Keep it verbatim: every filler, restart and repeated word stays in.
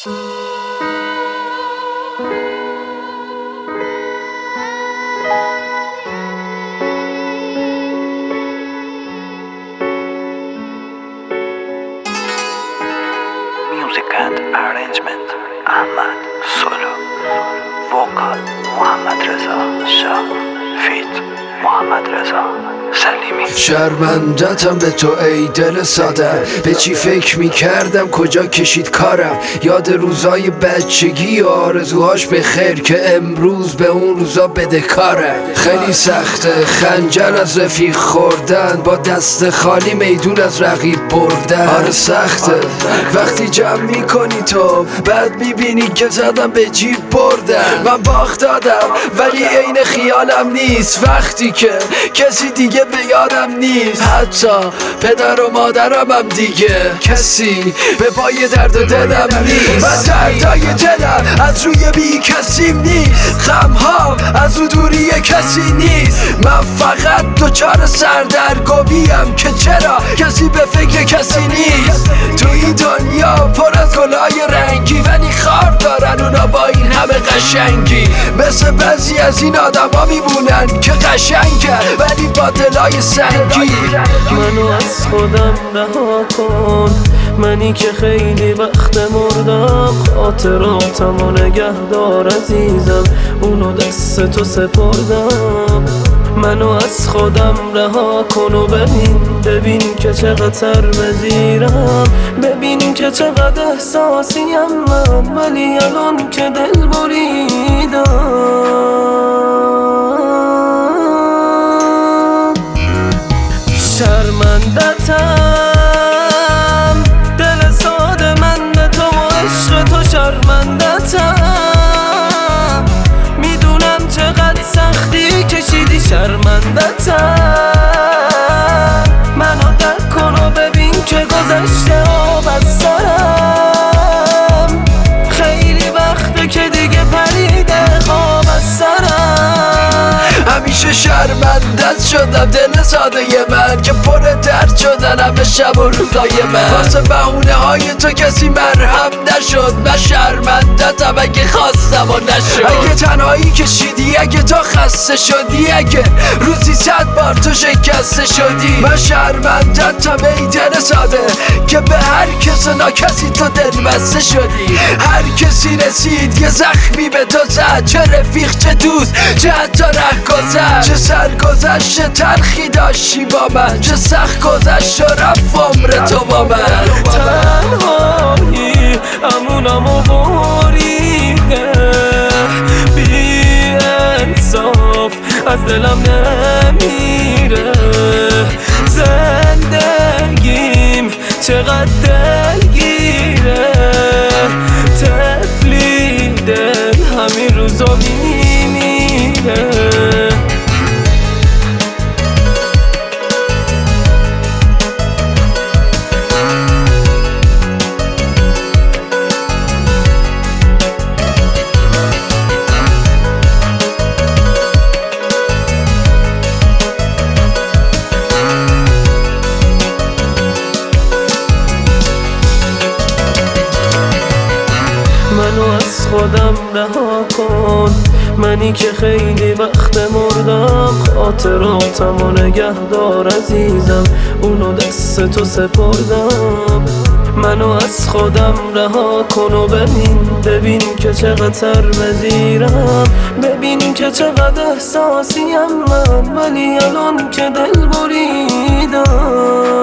Music and arrangement Ahmad Solo. Vocal محمد رضا شاه. Feat محمد رضا سلیمی. شرمندتم به تو ای دل ساده، به چی فکر میکردم کجا کشید کارم. یاد روزای بچگی و آرزوهاش به خیر که امروز به اون روزا بدهکاره. خیلی سخته خنجر از رفیق خوردن، با دست خالی میدون از رقیب بردن. آره سخته وقتی جمع میکنی تو، بعد میبینی که زدم به جیب بردن. من باخت دادم ولی عین خیالم نیست، وقتی که کسی دیگه به یادم نیست. حتی پدر و مادرم هم دیگه کسی به پای درد و دلم نیست. من دردای دلم از روی بی کسیم نیست، غمهام از رو دوری کسی نیست. من فقط دوچار سردرگمیم که چرا کسی به فکر کسی نیست. تو این دنیا پر از گلای رنگی، ولی خار دارن اونا با این همه قشنگی. مثل بعضی از این آدم ها میمونن که قشنگن ولی با دلای سنگی. منو از خودم رها کن، منی که خیلی وقت مردم. خاطراتمو نگه دار عزیزم، اونو دست تو سپردم. منو از خودم رها کن و ببین ببین که چقدر مزیرم. ببین که چقدر احساسیم من، ولی الان که دل بریدم. شرمندتم دل ساده من به تو و عشق تو شرمندتم. میدونم چقدر سختی کشیدی شرمندتم. منو درک کن و ببین که گذشته آب از سرم. خیلی وقته که دیگه پریده خواب از سرم. همیشه شرمندت شدم دل ساده من، که پر درد شدن همه شب و روزای من. واسه بهونه های تو کسی مرهم نشد. من شرمندتم اگه خواستم و نشد. اگه تنهایی کشیدی، اگه تو خسته شدی، اگه روزی صد بار تو شکسته شدی. من شرمندتم ای دل ساده که به هر کس و ناکسی تو دل بسته شدی. هر کسی رسید یه زخمی به تو زد، چه رفیق چه دوست چه حتی رهگذر. چه سرگذشت تلخی داشتی با من، چه سخت گذشت و رفت عمر تو با من. تنهایی امونمو بریده، بی انصاف از دلم نمیره. زندگیم چقدر دلگیره، طفلی دل همین روزا میمیره. منو از خودم رها کن، منی که خیلی وقت مردم. خاطراتمو نگه دار عزیزم، اونو دست تو سپردم. منو از خودم رها کن و ببین ببین که چقدر مزیرم. ببین که چقدر احساسیم من، ولی الان که دل بریدم.